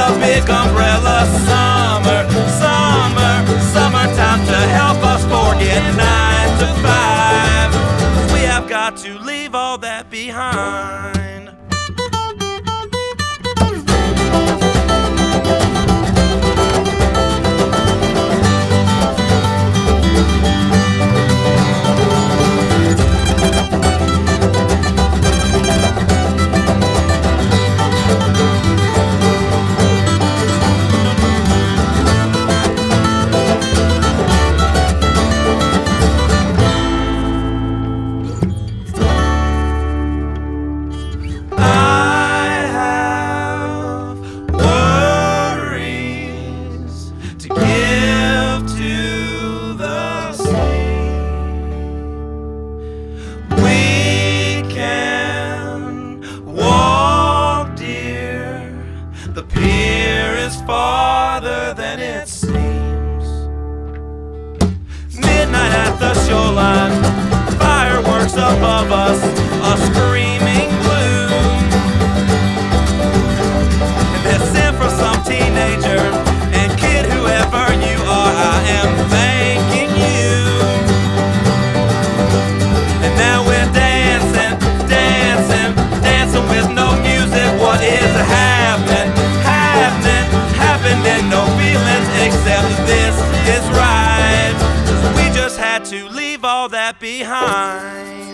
a big umbrella. Summer, summer, summertime to help us forget 9 to 5. We have got to leave all that behind. The pier is farther than it seems. Midnight at the shoreline, fireworks above us, a screaming gloom. And they're sent for some teenager, and kid, whoever you are, I am thanking you. And now we're dancing, dancing, dancing with no music. What is happening? Happening, no feelings except this is right. We just had to leave all that behind.